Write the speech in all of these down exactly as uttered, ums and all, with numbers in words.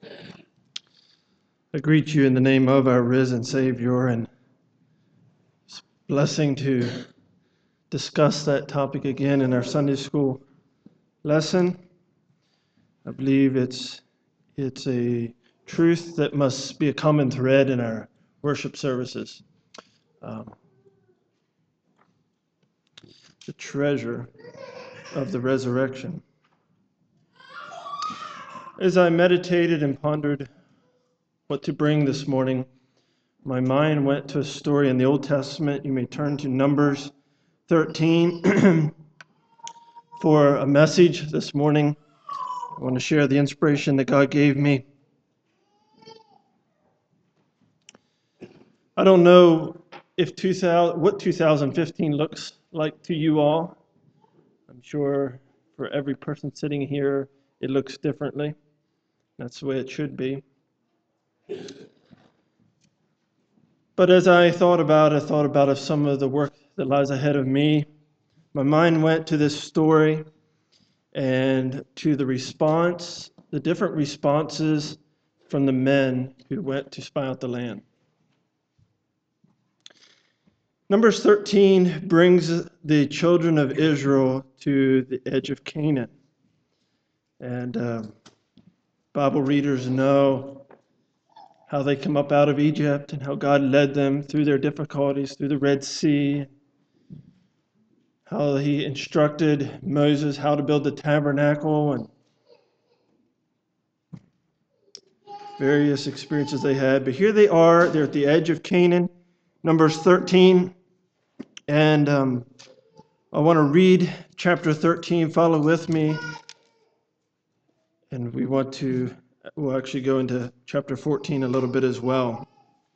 I greet you in the name of our risen Savior, and it's a blessing to discuss that topic again in our Sunday school lesson. I believe it's it's a truth that must be a common thread in our worship services. Um, the treasure of the resurrection. As I meditated and pondered what to bring this morning, my mind went to a story in the Old Testament. You may turn to Numbers thirteen for a message this morning. I want to share the inspiration that God gave me. I don't know if two thousand, what two thousand fifteen looks like to you all. I'm sure for every person sitting here, it looks differently. That's the way it should be. But as I thought about it, I thought about some of the work that lies ahead of me. My mind went to this story and to the response, the different responses from the men who went to spy out the land. Numbers thirteen brings the children of Israel to the edge of Canaan. And uh, Bible readers know how they come up out of Egypt and how God led them through their difficulties, through the Red Sea, how he instructed Moses how to build the tabernacle, and various experiences they had. But here they are, they're at the edge of Canaan, Numbers thirteen. And um, I want to read chapter thirteen. Follow with me. And we want to, we'll actually go into chapter fourteen a little bit as well.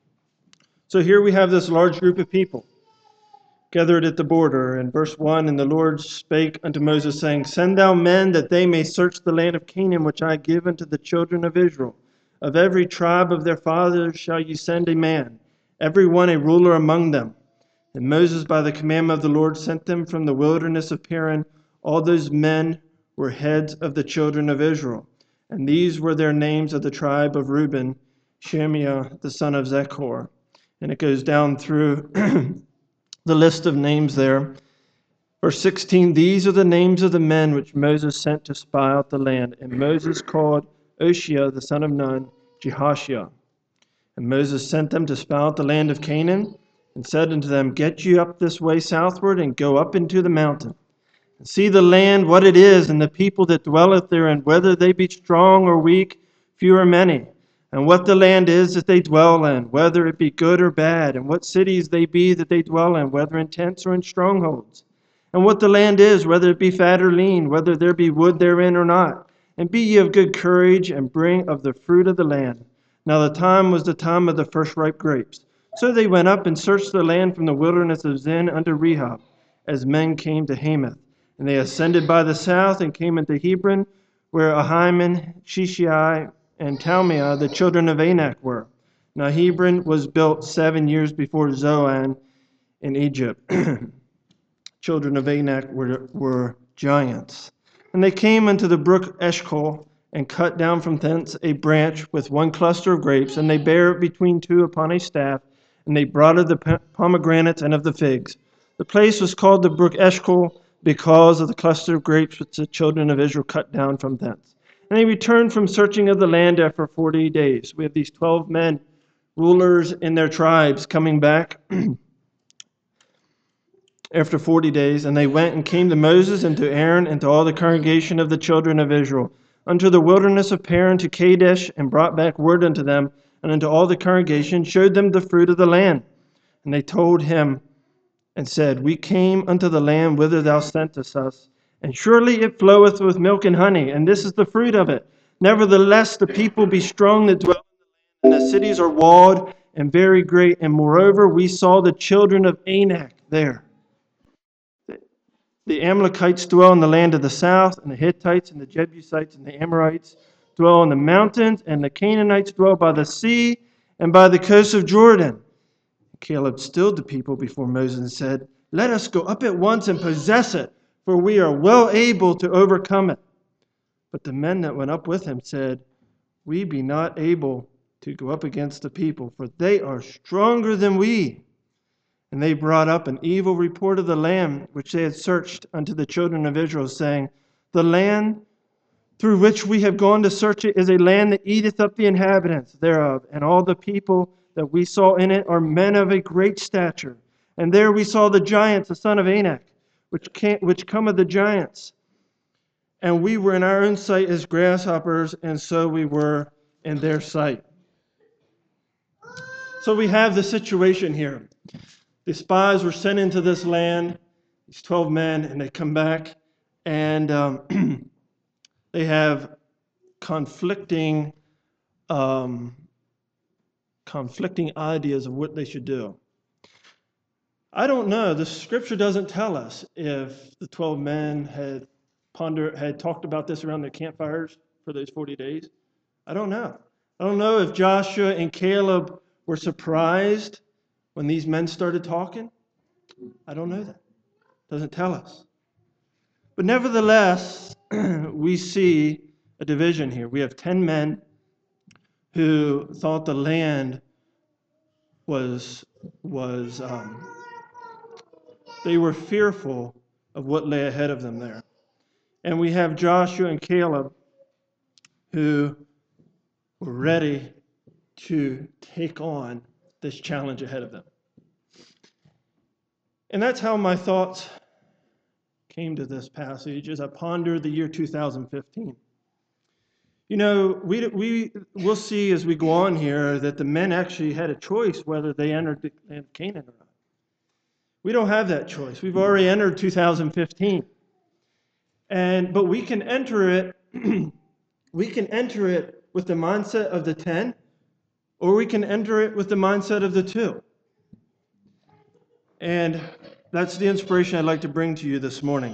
So here we have this large group of people gathered at the border. In verse one, and the Lord spake unto Moses, saying, Send thou men that they may search the land of Canaan, which I give unto the children of Israel. Of every tribe of their fathers shall ye send a man, every one a ruler among them. And Moses, by the commandment of the Lord, sent them from the wilderness of Paran. All those men were heads of the children of Israel. And these were their names of the tribe of Reuben, Shemiah, the son of Zechor. And it goes down through the list of names there. Verse sixteen, these are the names of the men which Moses sent to spy out the land. And Moses called Oshia, the son of Nun, Jehoshua. And Moses sent them to spy out the land of Canaan, and said unto them, Get you up this way southward, and go up into the mountain, and see the land, what it is, and the people that dwelleth therein, whether they be strong or weak, few or many, and what the land is that they dwell in, whether it be good or bad, and what cities they be that they dwell in, whether in tents or in strongholds, and what the land is, whether it be fat or lean, whether there be wood therein or not. And be ye of good courage, and bring of the fruit of the land. Now the time was the time of the first ripe grapes. So they went up and searched the land from the wilderness of Zin unto Rehob, as men came to Hamath. And they ascended by the south and came into Hebron, where Ahiman, Shishai, and Talmiah, the children of Anak, were. Now Hebron was built seven years before Zoan in Egypt. Children of Anak were, were giants. And they came unto the brook Eshcol, and cut down from thence a branch with one cluster of grapes, and they bare it between two upon a staff, and they brought of the pomegranates and of the figs. The place was called the brook Eshcol, because of the cluster of grapes which the children of Israel cut down from thence. And they returned from searching of the land after forty days. We have these twelve men, rulers in their tribes, coming back after forty days. And they went and came to Moses and to Aaron and to all the congregation of the children of Israel, unto the wilderness of Paran to Kadesh, and brought back word unto them, and unto all the congregation, showed them the fruit of the land. And they told him, and said, We came unto the land whither thou sentest us, and surely it floweth with milk and honey, and this is the fruit of it. Nevertheless, the people be strong that dwell in the land, and the cities are walled and very great. And moreover, we saw the children of Anak there. The Amalekites dwell in the land of the south, and the Hittites and the Jebusites and the Amorites dwell in the mountains, and the Canaanites dwell by the sea and by the coast of Jordan. Caleb stilled the people before Moses and said, Let us go up at once and possess it, for we are well able to overcome it. But the men that went up with him said, we be not able to go up against the people, for they are stronger than we. And they brought up an evil report of the land which they had searched unto the children of Israel, saying, The land through which we have gone to search it is a land that eateth up the inhabitants thereof, and all the people that we saw in it are men of a great stature. And there we saw the giants, the son of Anak, which came, which come of the giants. And we were in our own sight as grasshoppers, and so we were in their sight. So we have the situation here. The spies were sent into this land, these twelve men, and they come back, and um, they have conflicting, um, conflicting ideas of what they should do. I don't know. The scripture doesn't tell us if the twelve men had pondered, had talked about this around their campfires for those forty days. I don't know. I don't know if Joshua and Caleb were surprised when these men started talking. I don't know that. It doesn't tell us. But nevertheless, we see a division here. We have ten men who thought the land was, was um, they were fearful of what lay ahead of them there. And we have Joshua and Caleb who were ready to take on this challenge ahead of them. And that's how my thoughts came to this passage as I pondered the year two thousand fifteen. You know, we we will see as we go on here that the men actually had a choice whether they entered the land of Canaan or not. We don't have that choice. We've already entered two thousand fifteen. And but we can enter it we can enter it with the mindset of the ten, or we can enter it with the mindset of the two. And that's the inspiration I'd like to bring to you this morning.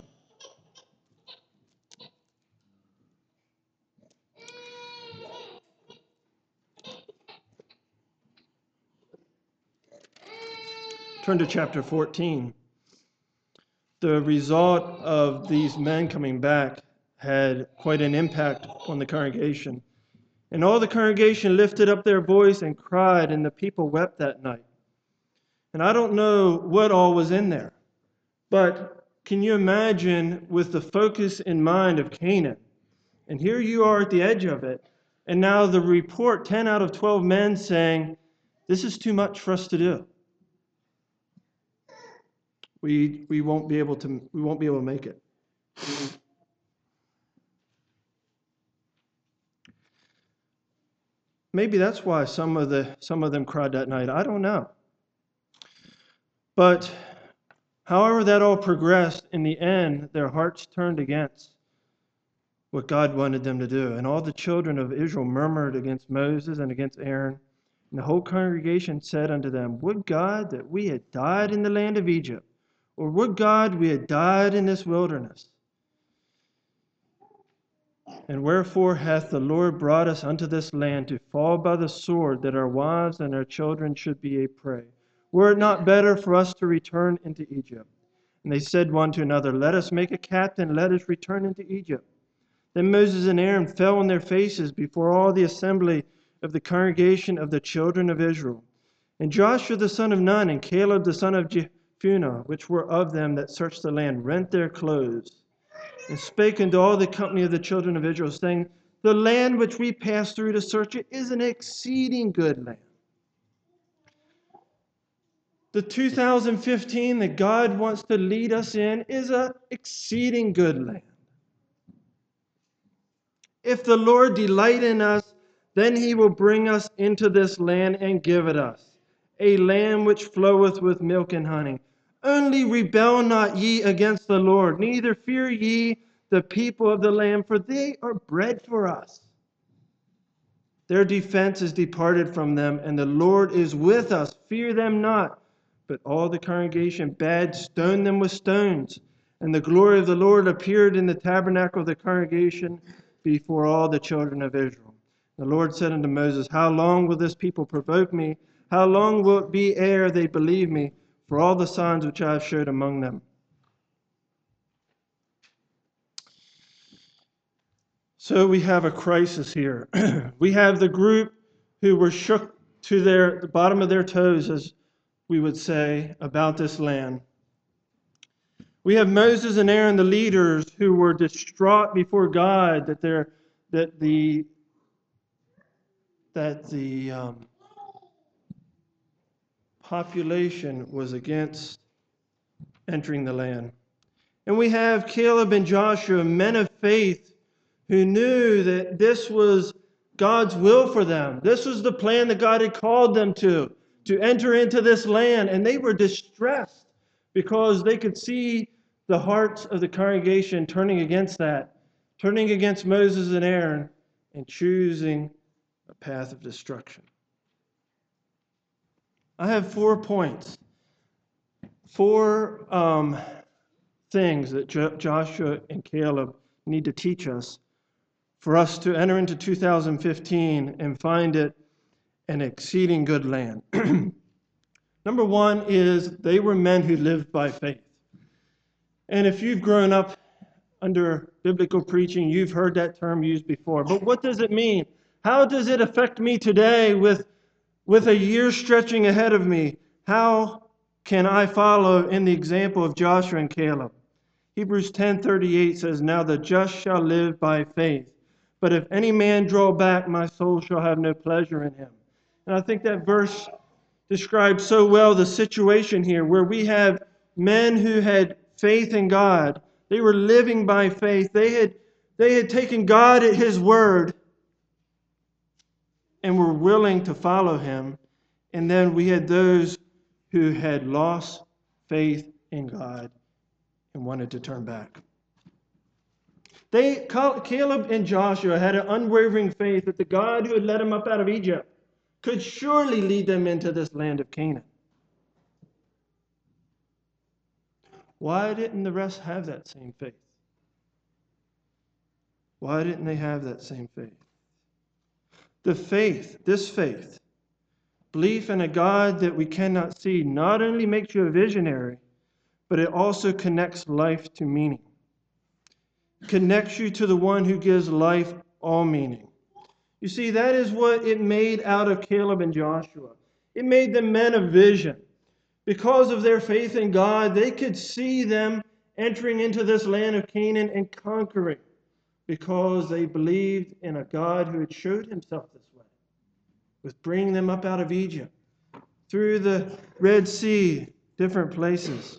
Turn to chapter fourteen. The result of these men coming back had quite an impact on the congregation. And all the congregation lifted up their voice and cried, and the people wept that night. And I don't know what all was in there, but can you imagine with the focus in mind of Canaan? And here you are at the edge of it, and now the report, ten out of twelve men saying, this is too much for us to do. We we won't be able to we won't be able to make it. Maybe that's why some of the some of them cried that night. I don't know. But however that all progressed, in the end, their hearts turned against what God wanted them to do. And all the children of Israel murmured against Moses and against Aaron. And the whole congregation said unto them, Would God that we had died in the land of Egypt, or would God we had died in this wilderness? And wherefore hath the Lord brought us unto this land to fall by the sword, that our wives and our children should be a prey? Were it not better for us to return into Egypt? And they said one to another, Let us make a captain, let us return into Egypt. Then Moses and Aaron fell on their faces before all the assembly of the congregation of the children of Israel. And Joshua the son of Nun and Caleb the son of Jephunneh, which were of them that searched the land, rent their clothes, and spake unto all the company of the children of Israel, saying, The land which we passed through to search it is an exceeding good land. The two thousand fifteen that God wants to lead us in is an exceeding good land. If the Lord delight in us, then he will bring us into this land and give it us, a land which floweth with milk and honey. Only rebel not ye against the Lord, neither fear ye the people of the land, for they are bread for us. Their defense is departed from them, and the Lord is with us. Fear them not. But all the congregation bade stone them with stones. And the glory of the Lord appeared in the tabernacle of the congregation before all the children of Israel. The Lord said unto Moses, How long will this people provoke me? How long will it be ere they believe me, for all the signs which I have showed among them? So we have a crisis here. We have the group who were shook to their, the bottom of their toes, as we would say, about this land. We have Moses and Aaron, the leaders, who were distraught before God that their that the that the um, population was against entering the land. And we have Caleb and Joshua, men of faith, who knew that this was God's will for them. This was the plan that God had called them to, to enter into this land. And they were distressed because they could see the hearts of the congregation turning against that, turning against Moses and Aaron, and choosing a path of destruction. I have four points, four um, things that Jo- Joshua and Caleb need to teach us for us to enter into two thousand fifteen and find it an exceeding good land. Number one is they were men who lived by faith. And if you've grown up under biblical preaching, you've heard that term used before. But what does it mean? How does it affect me today with, with a year stretching ahead of me? How can I follow in the example of Joshua and Caleb? Hebrews ten thirty-eight says, "Now the just shall live by faith. But if any man draw back, my soul shall have no pleasure in him." And I think that verse describes so well the situation here, where we have men who had faith in God. They were living by faith. They had, they had taken God at His word and were willing to follow Him. And then we had those who had lost faith in God and wanted to turn back. They, Caleb and Joshua had an unwavering faith that the God who had led them up out of Egypt could surely lead them into this land of Canaan. Why didn't the rest have that same faith? Why didn't they have that same faith? The faith, this faith, belief in a God that we cannot see, not only makes you a visionary, but it also connects life to meaning. It connects you to the one who gives life all meaning. You see, that is what it made out of Caleb and Joshua. It made them men of vision. Because of their faith in God, they could see them entering into this land of Canaan and conquering, because they believed in a God who had showed Himself this way, with bringing them up out of Egypt, through the Red Sea, different places.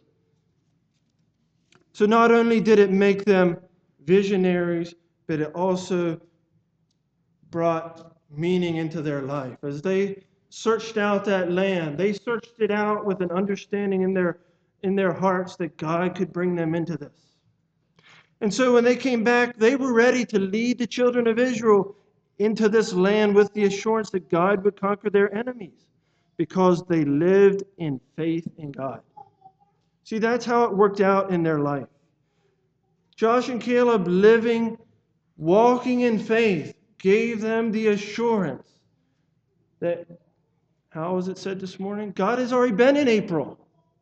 So not only did it make them visionaries, but it also brought meaning into their life. As they searched out that land, they searched it out with an understanding in their, in their hearts that God could bring them into this. And so when they came back, they were ready to lead the children of Israel into this land with the assurance that God would conquer their enemies, because they lived in faith in God. See, that's how it worked out in their life. Josh and Caleb, living, walking in faith, gave them the assurance that, how was it said this morning? God has already been in April.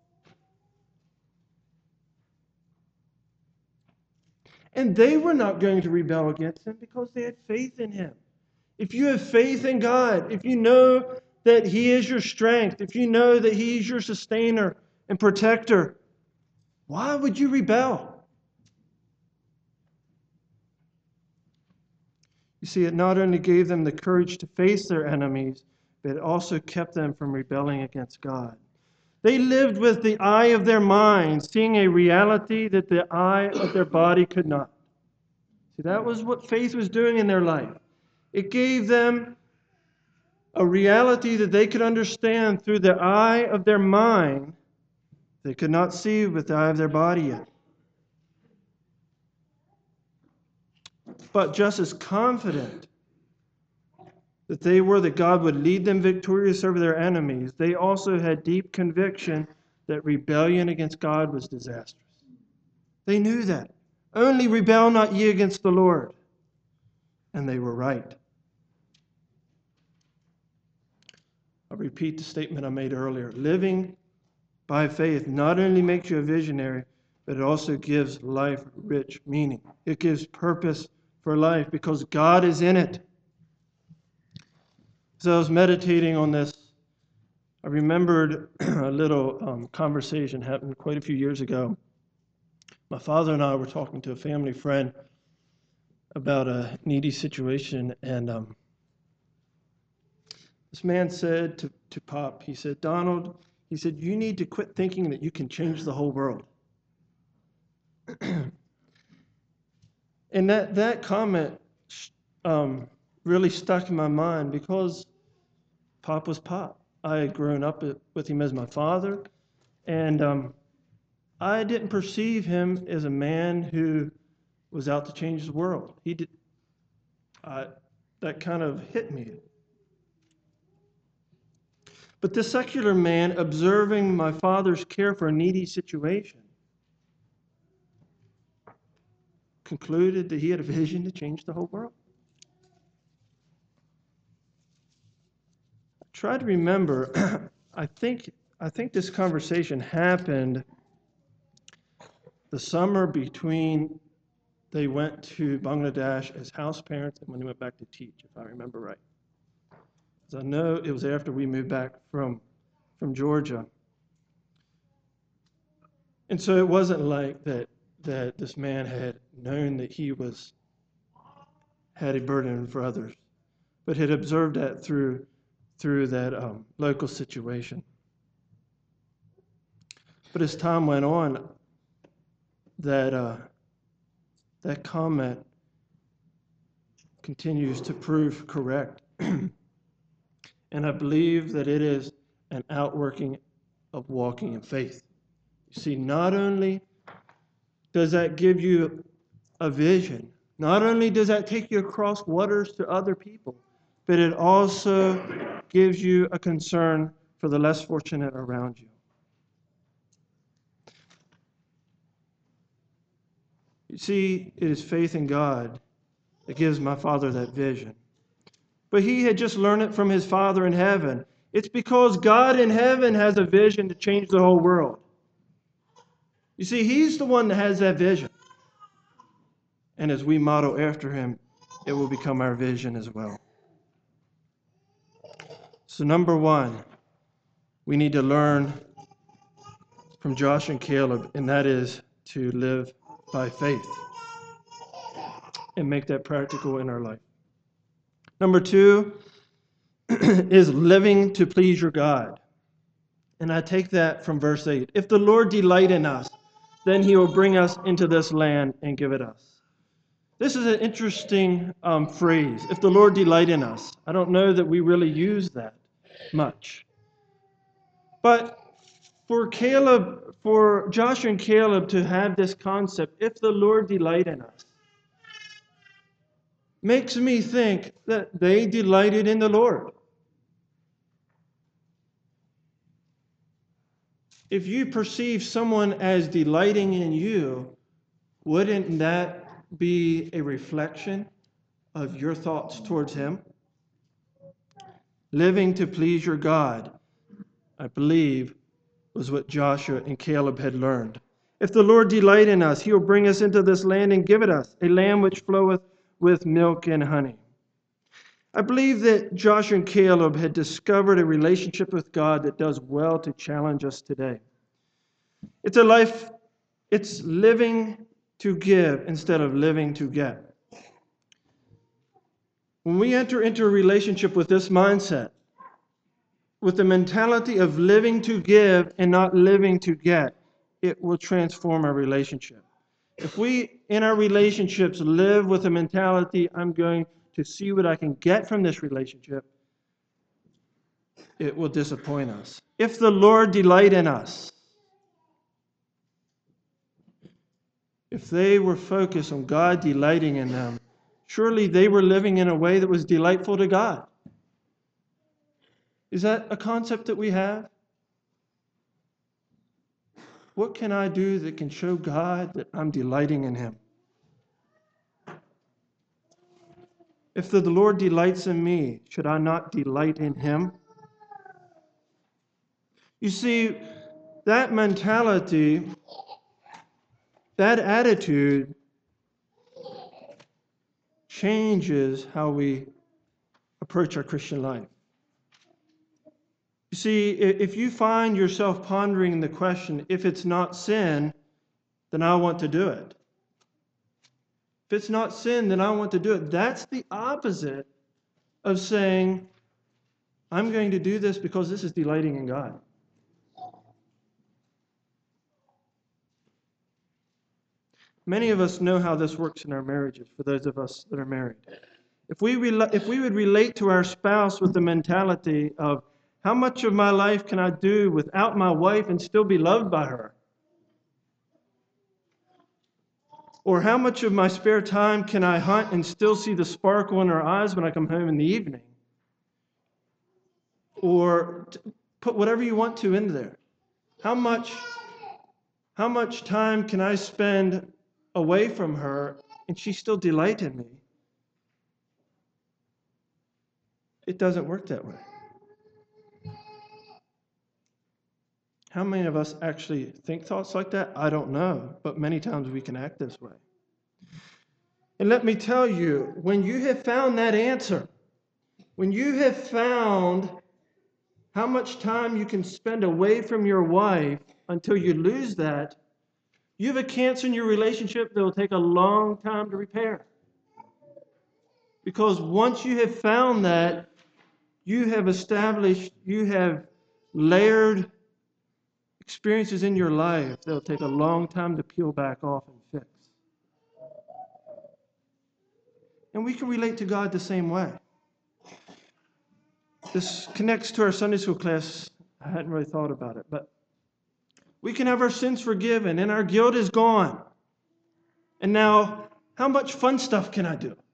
And they were not going to rebel against Him because they had faith in Him. If you have faith in God, if you know that He is your strength, if you know that He is your sustainer and protector, why would you rebel? You see, it not only gave them the courage to face their enemies, but it also kept them from rebelling against God. They lived with the eye of their mind, seeing a reality that the eye of their body could not. See, that was what faith was doing in their life. It gave them a reality that they could understand through the eye of their mind they could not see with the eye of their body yet. But just as confident that they were that God would lead them victorious over their enemies, they also had deep conviction that rebellion against God was disastrous. They knew that. Only rebel not ye against the Lord. And they were right. I'll repeat the statement I made earlier. Living by faith not only makes you a visionary, but it also gives life rich meaning. It gives purpose for life because God is in it. As I was meditating on this, I remembered a little um, conversation happened quite a few years ago. My father and I were talking to a family friend about a needy situation, and um, this man said to, to Pop, he said, Donald, he said, you need to quit thinking that you can change the whole world. And that, that comment um, really stuck in my mind because Pop was Pop. I had grown up with him as my father, and um, I didn't perceive him as a man who was out to change the world. He did. I, that kind of hit me. But this secular man, observing my father's care for a needy situation, concluded that he had a vision to change the whole world. I try to remember, I think, I think this conversation happened the summer between they went to Bangladesh as house parents and when they went back to teach, if I remember right. Because I know it was after we moved back from, from Georgia. And so it wasn't like that that this man had known that he was had a burden for others, but had observed that through through that um, local situation. But as time went on, that uh, that comment continues to prove correct, and I believe that it is an outworking of walking in faith. You see, not only does that give you a vision, not only does that take you across waters to other people, but it also gives you a concern for the less fortunate around you. You see, it is faith in God that gives my father that vision. But he had just learned it from his Father in heaven. It's because God in heaven has a vision to change the whole world. You see, he's the one that has that vision. And as we model after him, it will become our vision as well. So number one, we need to learn from Josh and Caleb, and that is to live by faith and make that practical in our life. Number two is living to please your God. And I take that from verse eight. If the Lord delight in us, then he will bring us into this land and give it us. This is an interesting um, phrase, if the Lord delight in us. I don't know that we really use that much. But for Caleb, for Joshua and Caleb to have this concept, if the Lord delight in us, makes me think that they delighted in the Lord. If you perceive someone as delighting in you, wouldn't that be a reflection of your thoughts towards him? Living to please your God, I believe, was what Joshua and Caleb had learned. If the Lord delight in us, he will bring us into this land and give it us, a land which floweth with milk and honey. I believe that Joshua and Caleb had discovered a relationship with God that does well to challenge us today. It's a life, it's living to give instead of living to get. When we enter into a relationship with this mindset, with the mentality of living to give and not living to get, it will transform our relationship. If we, in our relationships, live with the mentality, I'm going to see what I can get from this relationship, it will disappoint us. If the Lord delight in us, if they were focused on God delighting in them, surely they were living in a way that was delightful to God. Is that a concept that we have? What can I do that can show God that I'm delighting in him? If the Lord delights in me, should I not delight in him? You see, that mentality, that attitude changes how we approach our Christian life. You see, if you find yourself pondering the question, if it's not sin, then I want to do it. If it's not sin, then I want to do it. That's the opposite of saying, I'm going to do this because this is delighting in God. Many of us know how this works in our marriages, for those of us that are married. If we, rel- if we would relate to our spouse with the mentality of, how much of my life can I do without my wife and still be loved by her? Or how much of my spare time can I hunt and still see the sparkle in her eyes when I come home in the evening? Or put whatever you want to in there. How much, how much time can I spend away from her and she still delight in me? It doesn't work that way. How many of us actually think thoughts like that? I don't know, but many times we can act this way. And let me tell you, when you have found that answer, when you have found how much time you can spend away from your wife until you lose that, you have a cancer in your relationship that will take a long time to repair. Because once you have found that, you have established, you have layered experiences in your life that will take a long time to peel back off and fix. And we can relate to God the same way. This connects to our Sunday school class. I hadn't really thought about it, but we can have our sins forgiven and our guilt is gone. And now, how much fun stuff can I do?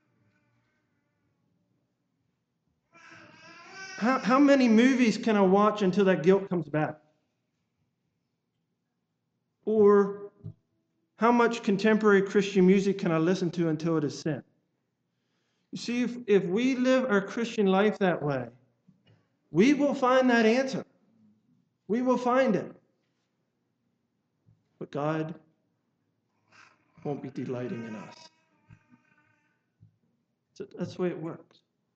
How, how many movies can I watch until that guilt comes back? Or how much contemporary Christian music can I listen to until it is sin? You see, if, if we live our Christian life that way, we will find that answer. We will find it. But God won't be delighting in us. So that's the way it works.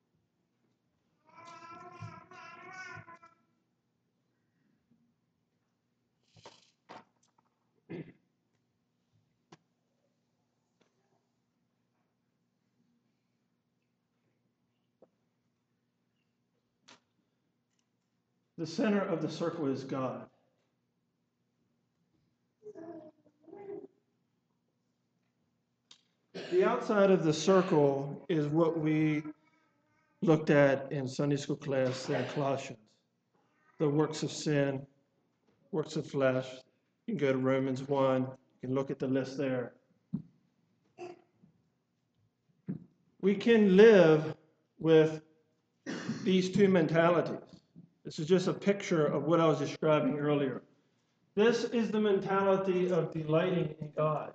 The center of the circle is God. The outside of the circle is what we looked at in Sunday school class in Colossians. The works of sin, works of flesh. You can go to Romans one. You can look at the list there. We can live with these two mentalities. This is just a picture of what I was describing earlier. This is the mentality of delighting in God.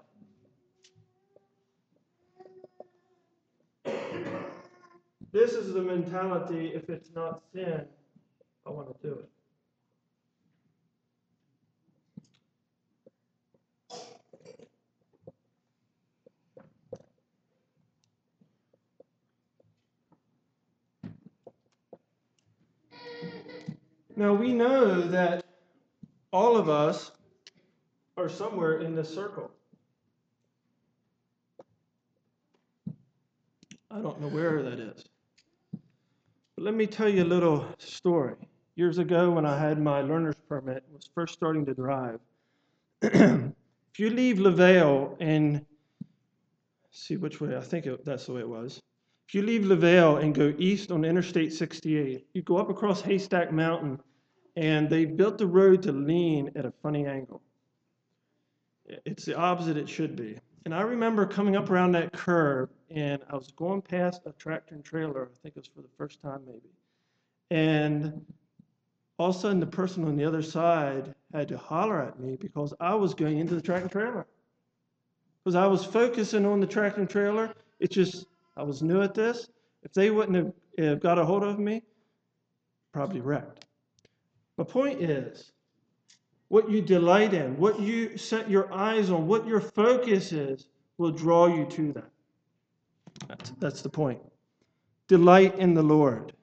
This is the mentality, if it's not sin, I want to do it. Now we know that all of us are somewhere in this circle. I don't know where that is. But let me tell you a little story. Years ago when I had my learner's permit, was first starting to drive. If you leave LaVale and, see which way, I think it, that's the way it was. If you leave LaVale and go east on Interstate sixty-eight, you go up across Haystack Mountain, and they built the road to lean at a funny angle. It's the opposite it should be. And I remember coming up around that curve, and I was going past a tractor and trailer. I think it was for the first time maybe. And all of a sudden, the person on the other side had to holler at me because I was going into the tractor and trailer. Because I was focusing on the tractor and trailer. It's just, I was new at this. If they wouldn't have, have got a hold of me, probably wrecked. My point is, what you delight in, what you set your eyes on, what your focus is, will draw you to that. That's, that's the point. Delight in the Lord.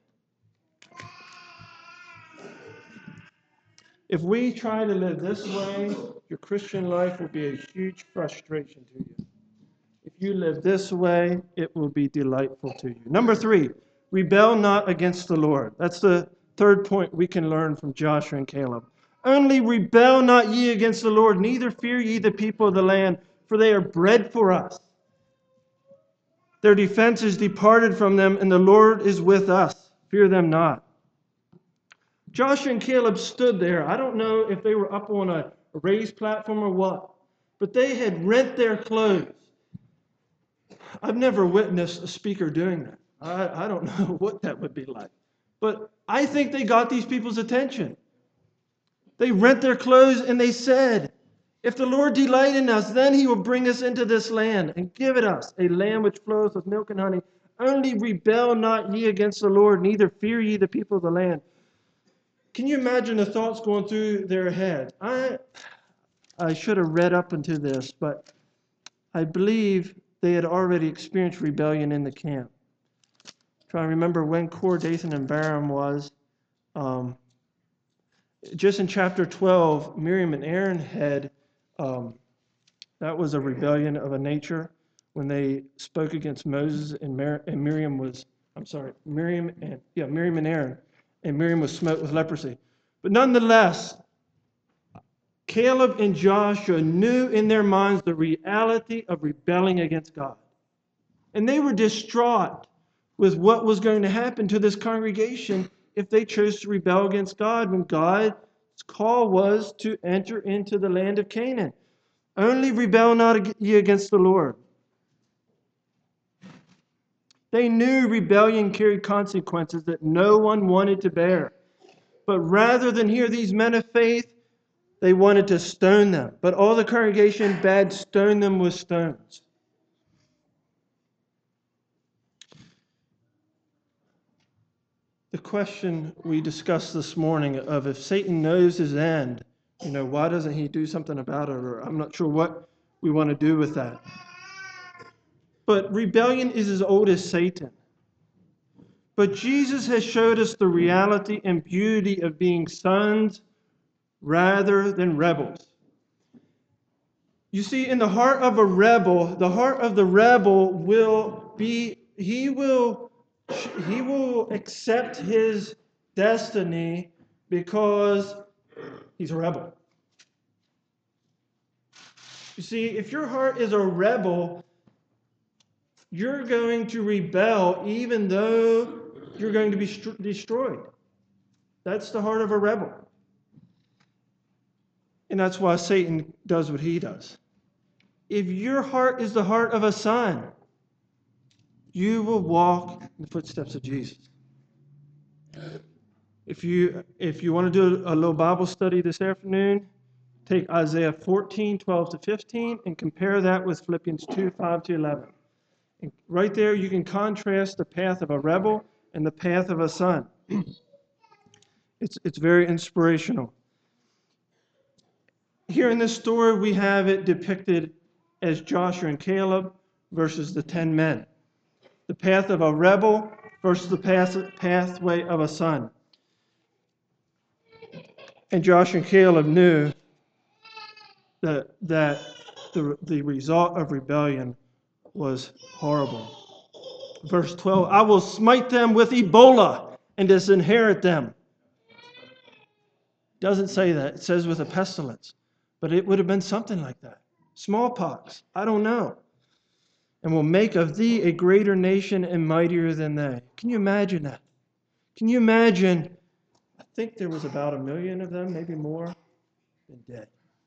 If we try to live this way, your Christian life will be a huge frustration to you. If you live this way, it will be delightful to you. Number three, rebel not against the Lord. That's the third point we can learn from Joshua and Caleb. Only rebel not ye against the Lord, neither fear ye the people of the land, for they are bread for us. Their defense is departed from them, and the Lord is with us. Fear them not. Joshua and Caleb stood there. I don't know if they were up on a raised platform or what, but they had rent their clothes. I've never witnessed a speaker doing that. I, I don't know what that would be like. But I think they got these people's attention. They rent their clothes and they said, if the Lord delight in us, then he will bring us into this land and give it us, a land which flows with milk and honey. Only rebel not ye against the Lord, neither fear ye the people of the land. Can you imagine the thoughts going through their head? I, I should have read up into this, but I believe they had already experienced rebellion in the camp. Trying to remember when Kor, Dathan, and Abiram was. Um, just in chapter twelve, Miriam and Aaron had, um, that was a rebellion of a nature when they spoke against Moses, and, Mar- and Miriam was, I'm sorry, Miriam and, yeah, Miriam and Aaron, and Miriam was smote with leprosy. But nonetheless, Caleb and Joshua knew in their minds the reality of rebelling against God. And they were distraught with what was going to happen to this congregation if they chose to rebel against God when God's call was to enter into the land of Canaan. Only rebel not ye against the Lord. They knew rebellion carried consequences that no one wanted to bear. But rather than hear these men of faith, they wanted to stone them. But all the congregation bade stone them with stones. The question we discussed this morning of if Satan knows his end, you know, why doesn't he do something about it? Or I'm not sure what we want to do with that. But rebellion is as old as Satan. But Jesus has showed us the reality and beauty of being sons rather than rebels. You see, in the heart of a rebel, the heart of the rebel will be, he will, he will accept his destiny because he's a rebel. You see, if your heart is a rebel, you're going to rebel even though you're going to be st- destroyed. That's the heart of a rebel. And that's why Satan does what he does. If your heart is the heart of a son, you will walk in the footsteps of Jesus. If you if you want to do a little Bible study this afternoon, take Isaiah fourteen, twelve to fifteen, and compare that with Philippians two, five to eleven. And right there, you can contrast the path of a rebel and the path of a son. It's it's very inspirational. Here in this story, we have it depicted as Joshua and Caleb versus the ten men. The path of a rebel versus the path, pathway of a son. And Joshua and Caleb knew that, that the, the result of rebellion was horrible. Verse twelve, I will smite them with Ebola and disinherit them. It doesn't say that. It says with a pestilence. But it would have been something like that. Smallpox. I don't know. And will make of thee a greater nation and mightier than they. Can you imagine that? Can you imagine? I think there was about a million of them, maybe more, been dead.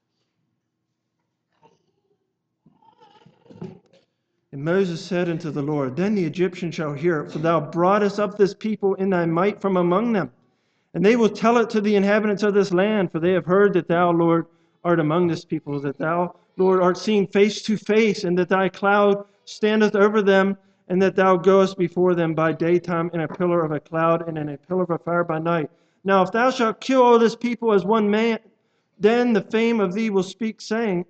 And Moses said unto the Lord, then the Egyptians shall hear it, for thou broughtest up this people in thy might from among them. And they will tell it to the inhabitants of this land, for they have heard that thou, Lord, art among this people, that thou, Lord, art seen face to face, and that thy cloud standeth over them, and that thou goest before them by daytime in a pillar of a cloud and in a pillar of a fire by night. Now if thou shalt kill all this people as one man, then the fame of thee will speak, saying,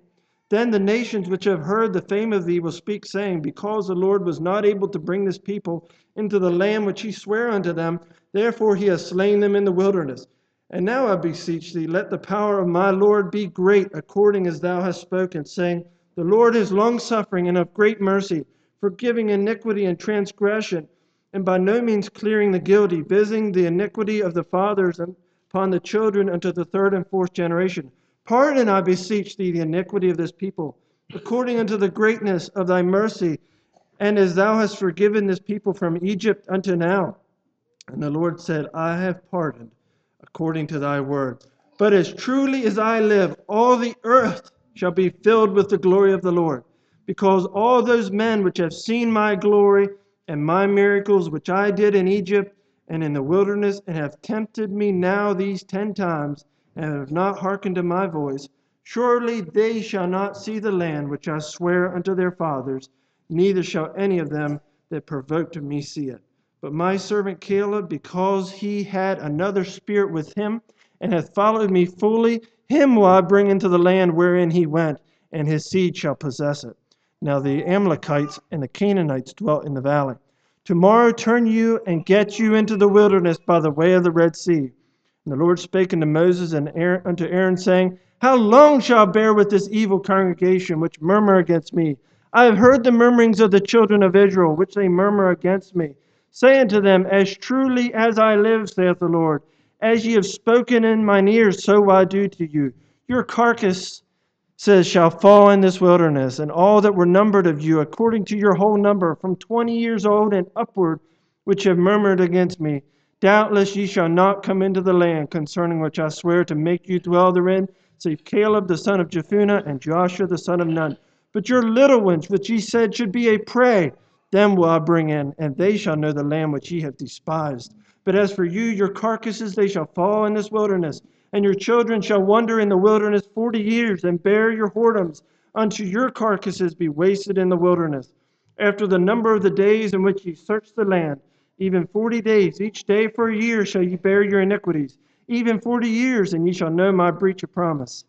Then the nations which have heard the fame of thee will speak, saying, Because the Lord was not able to bring this people into the land which he sware unto them, therefore he has slain them in the wilderness. And now I beseech thee, let the power of my Lord be great, according as thou hast spoken, saying, The Lord is longsuffering and of great mercy, forgiving iniquity and transgression, and by no means clearing the guilty, visiting the iniquity of the fathers upon the children unto the third and fourth generation. Pardon, I beseech thee, the iniquity of this people, according unto the greatness of thy mercy, and as thou hast forgiven this people from Egypt unto now. And the Lord said, I have pardoned according to thy word. But as truly as I live, all the earth shall be filled with the glory of the Lord, because all those men which have seen my glory and my miracles which I did in Egypt and in the wilderness, and have tempted me now these ten times, and have not hearkened to my voice, surely they shall not see the land which I swear unto their fathers, neither shall any of them that provoked me see it. But my servant Caleb, because he had another spirit with him, and hath followed me fully, him will I bring into the land wherein he went, and his seed shall possess it. Now the Amalekites and the Canaanites dwelt in the valley. Tomorrow turn you and get you into the wilderness by the way of the Red Sea. And the Lord spake unto Moses and Aaron, unto Aaron, saying, How long shall I bear with this evil congregation which murmur against me? I have heard the murmurings of the children of Israel, which they murmur against me. Say unto them, As truly as I live, saith the Lord, as ye have spoken in mine ears, so will I do to you. Your carcass, says, shall fall in this wilderness, and all that were numbered of you, according to your whole number, from twenty years old and upward, which have murmured against me. Doubtless ye shall not come into the land concerning which I swear to make you dwell therein, save Caleb the son of Jephunneh and Joshua the son of Nun. But your little ones, which ye said should be a prey, them will I bring in, and they shall know the land which ye have despised. But as for you, your carcasses, they shall fall in this wilderness, and your children shall wander in the wilderness forty years, and bear your whoredoms unto your carcasses be wasted in the wilderness. After the number of the days in which ye search the land, even forty days, each day for a year shall ye bear your iniquities, even forty years, and ye shall know my breach of promise.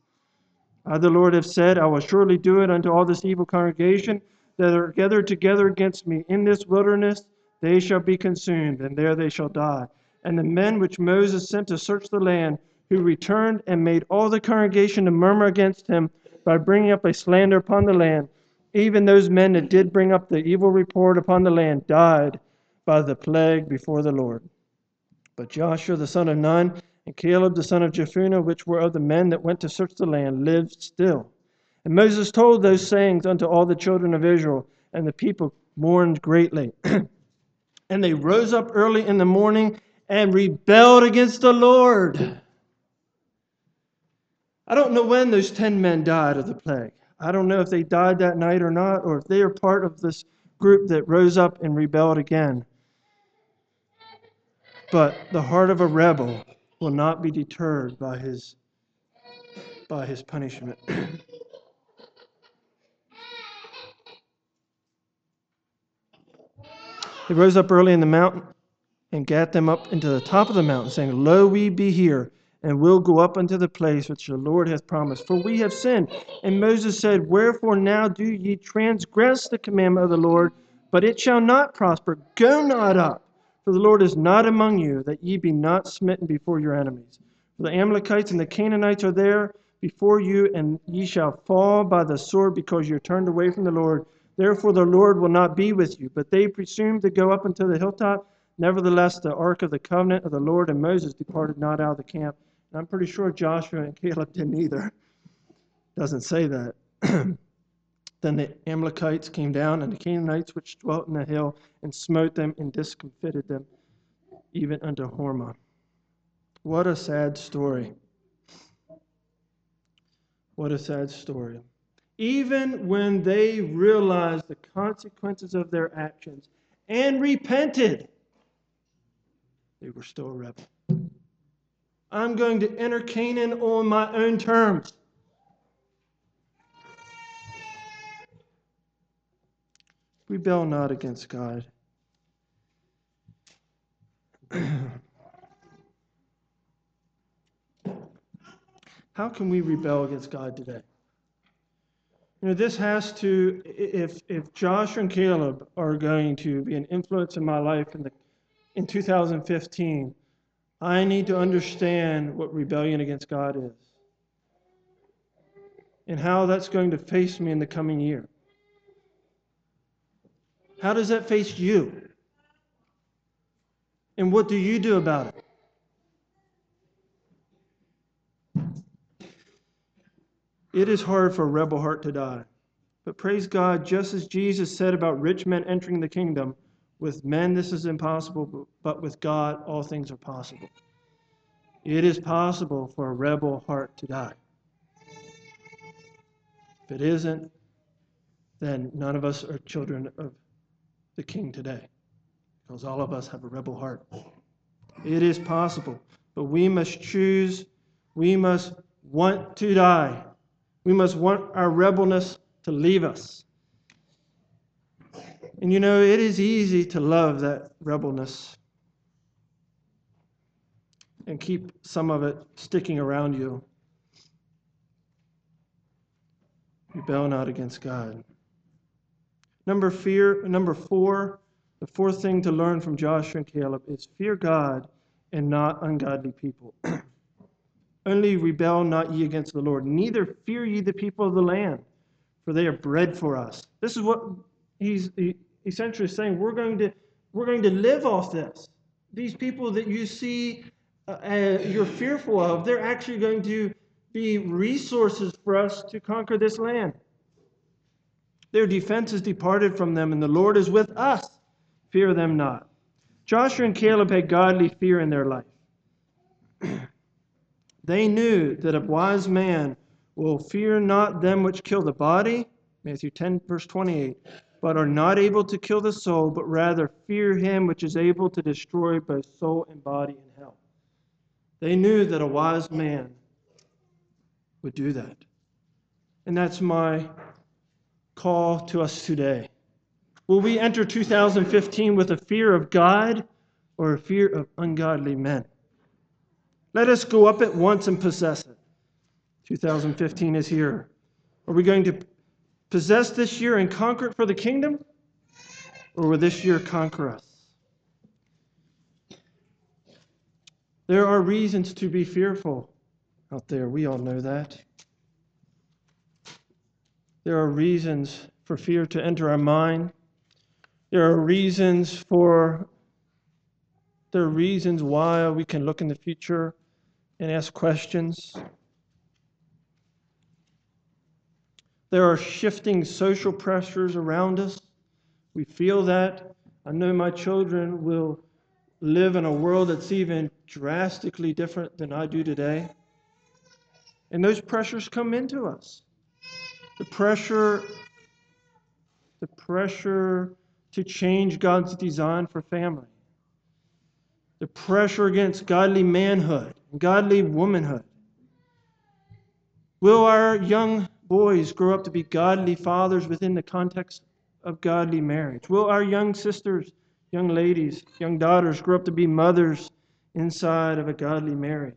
I, the Lord, have said, I will surely do it unto all this evil congregation that are gathered together against me in this wilderness. They shall be consumed, and there they shall die. And the men which Moses sent to search the land, who returned and made all the congregation to murmur against him by bringing up a slander upon the land, even those men that did bring up the evil report upon the land, died by the plague before the Lord. But Joshua the son of Nun and Caleb the son of Jephunneh, which were of the men that went to search the land, lived still. And Moses told those sayings unto all the children of Israel, and the people mourned greatly. And they rose up early in the morning and rebelled against the Lord. I don't know when those ten men died of the plague. I don't know if they died that night or not, or if they are part of this group that rose up and rebelled again. But the heart of a rebel will not be deterred by his, by his punishment. They rose up early in the mountain and gat them up into the top of the mountain, saying, Lo, we be here, and will go up unto the place which the Lord hath promised, for we have sinned. And Moses said, Wherefore now do ye transgress the commandment of the Lord? But it shall not prosper. Go not up, for the Lord is not among you, that ye be not smitten before your enemies. For the Amalekites and the Canaanites are there before you, and ye shall fall by the sword, because you are turned away from the Lord. Therefore the Lord will not be with you. But they presumed to go up unto the hilltop. Nevertheless, the ark of the covenant of the Lord and Moses departed not out of the camp. And I'm pretty sure Joshua and Caleb didn't either. Doesn't say that. Then the Amalekites came down, and the Canaanites which dwelt in the hill, and smote them and discomfited them, even unto Hormah. What a sad story. What a sad story. Even when they realized the consequences of their actions and repented, they were still a rebel. I'm going to enter Canaan on my own terms. Rebel not against God. How can we rebel against God today? You know, this has to, if if Josh and Caleb are going to be an influence in my life in the in two thousand fifteen, I need to understand what rebellion against God is and how that's going to face me in the coming year. How does that face you? And what do you do about it? It is hard for a rebel heart to die. But praise God, just as Jesus said about rich men entering the kingdom, with men this is impossible, but with God all things are possible. It is possible for a rebel heart to die. If it isn't, then none of us are children of the King today, because all of us have a rebel heart. It is possible, but we must choose, we must want to die. We must want our rebelness to leave us. And you know, it is easy to love that rebelness and keep some of it sticking around you. Rebel not against God. Number fear, number four, the fourth thing to learn from Joshua and Caleb is fear God and not ungodly people. Only rebel not ye against the Lord. Neither fear ye the people of the land, for they are bread for us. This is what he's essentially saying. We're going to, we're going to live off this. These people that you see uh, uh, you're fearful of, they're actually going to be resources for us to conquer this land. Their defense is departed from them, and the Lord is with us. Fear them not. Joshua and Caleb had godly fear in their life. They knew that a wise man will fear not them which kill the body, Matthew ten, verse twenty-eight, but are not able to kill the soul, but rather fear him which is able to destroy both soul and body in hell. They knew that a wise man would do that. And that's my call to us today. Will we enter two thousand fifteen with a fear of God or a fear of ungodly men? Let us go up at once and possess it. two thousand fifteen is here. Are we going to possess this year and conquer it for the kingdom? Or will this year conquer us? There are reasons to be fearful out there. We all know that. There are reasons for fear to enter our mind. There are reasons for, there are reasons why we can look in the future and ask questions. There are shifting social pressures around us. We feel that. I know my children will live in a world that's even drastically different than I do today. And those pressures come into us. The pressure, the pressure to change God's design for family. The pressure against godly manhood and godly womanhood. Will our young boys grow up to be godly fathers within the context of godly marriage? Will our young sisters, young ladies, young daughters grow up to be mothers inside of a godly marriage?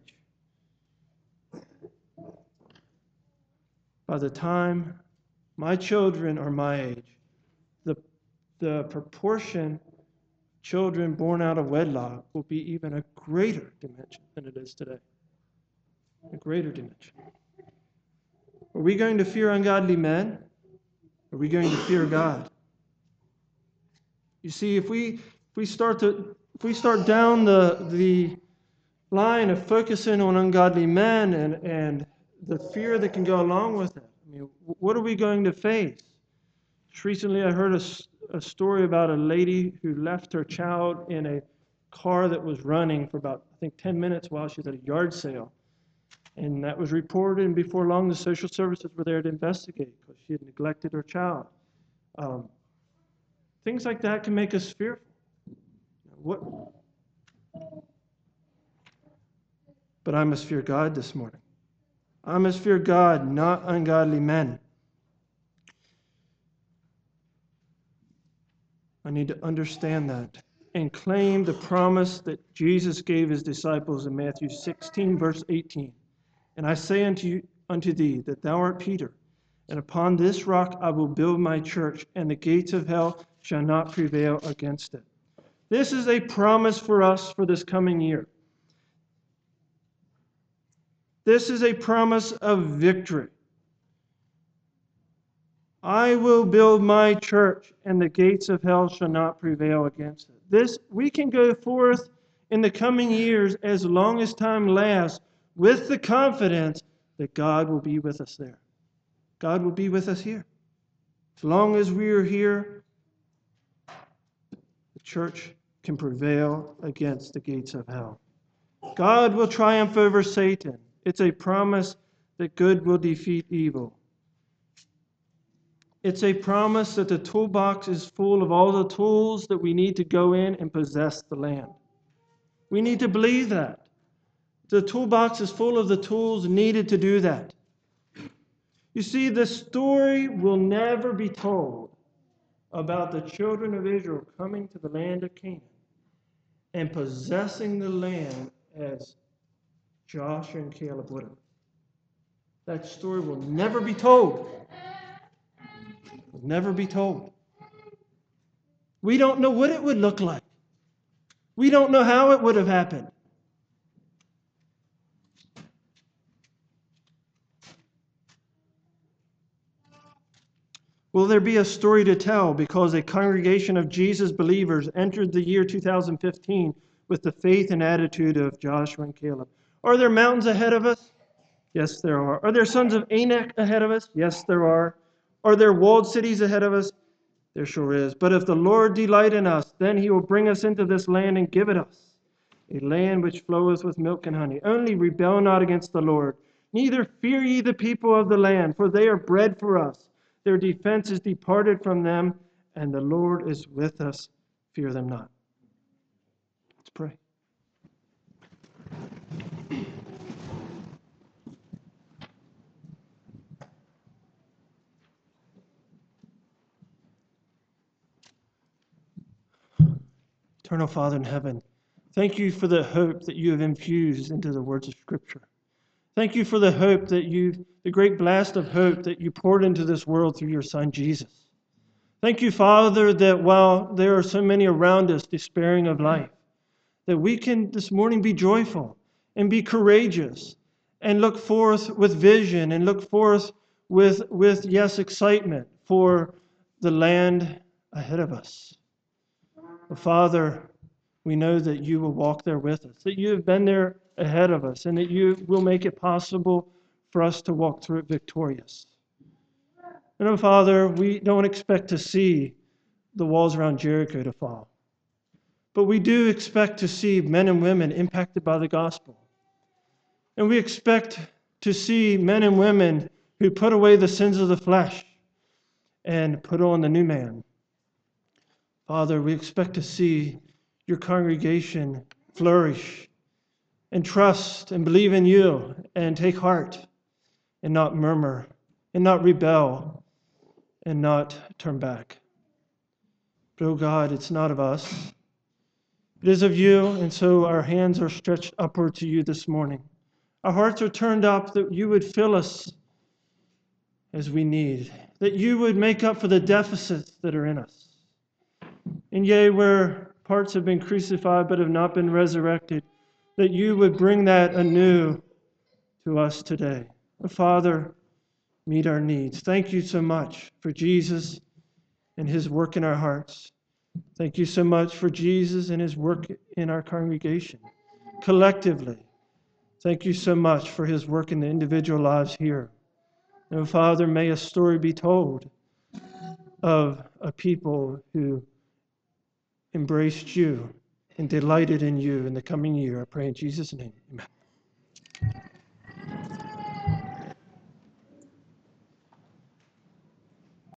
By the time my children are my age, the, the proportion of children born out of wedlock will be even a greater dimension than it is today. A greater dimension. Are we going to fear ungodly men? Are we going to fear God? You see, if we if we start to if we start down the the line of focusing on ungodly men and, and the fear that can go along with it, I mean, what are we going to face? Just recently, I heard a, a story about a lady who left her child in a car that was running for about, I think, ten minutes while she was at a yard sale. And that was reported, and before long, the social services were there to investigate because she had neglected her child. Um, things like that can make us fearful. What? But I must fear God this morning. I must fear God, not ungodly men. I need to understand that and claim the promise that Jesus gave his disciples in Matthew sixteen, verse eighteen. And I say unto you, unto thee, that thou art Peter, And upon this rock I will build my church, and the gates of hell shall not prevail against it. This is a promise for us for this coming year. This is a promise of victory. I will build my church, and the gates of hell shall not prevail against it. This, we can go forth in the coming years as long as time lasts with the confidence that God will be with us there. God will be with us here. As long as we are here, the church can prevail against the gates of hell. God will triumph over Satan. It's a promise that good will defeat evil. It's a promise that the toolbox is full of all the tools that we need to go in and possess the land. We need to believe that. The toolbox is full of the tools needed to do that. You see, the story will never be told about the children of Israel coming to the land of Canaan and possessing the land as Joshua and Caleb would have. That story will never be told. Will never be told. We don't know what it would look like. We don't know how it would have happened. Will there be a story to tell because a congregation of Jesus believers entered the year two thousand fifteen with the faith and attitude of Joshua and Caleb? Are there mountains ahead of us? Yes, there are. Are there sons of Anak ahead of us? Yes, there are. Are there walled cities ahead of us? There sure is. But if the Lord delight in us, then he will bring us into this land and give it us, a land which floweth with milk and honey. Only rebel not against the Lord. Neither fear ye the people of the land, for they are bread for us. Their defense is departed from them, and the Lord is with us. Fear them not. Let's pray. Eternal Father in heaven, thank you for the hope that you have infused into the words of Scripture. Thank you for the hope that you, the great blast of hope that you poured into this world through your Son, Jesus. Thank you, Father, that while there are so many around us despairing of life, that we can this morning be joyful and be courageous and look forth with vision and look forth with, with yes, excitement for the land ahead of us. But Father, we know that you will walk there with us, that you have been there ahead of us, and that you will make it possible for us to walk through it victorious. And oh, Father, we don't expect to see the walls around Jericho to fall, but we do expect to see men and women impacted by the gospel. And we expect to see men and women who put away the sins of the flesh and put on the new man. Father, we expect to see your congregation flourish and trust and believe in you and take heart and not murmur and not rebel and not turn back. But, oh God, it's not of us. It is of you, and so our hands are stretched upward to you this morning. Our hearts are turned up that you would fill us as we need, that you would make up for the deficits that are in us. And yea, where parts have been crucified but have not been resurrected, that you would bring that anew to us today. Oh, Father, meet our needs. Thank you so much for Jesus and his work in our hearts. Thank you so much for Jesus and his work in our congregation, collectively. Thank you so much for his work in the individual lives here. And oh, Father, may a story be told of a people who embraced you and delighted in you in the coming year. I pray in Jesus' name. Amen.